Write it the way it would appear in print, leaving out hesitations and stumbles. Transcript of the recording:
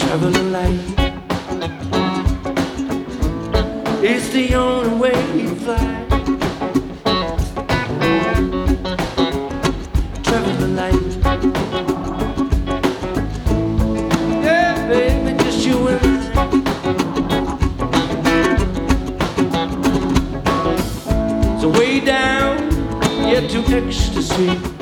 traveling light. It's the only way you fly. Traveling light. Yeah, baby, just you and I. So way down, yet to ecstasy.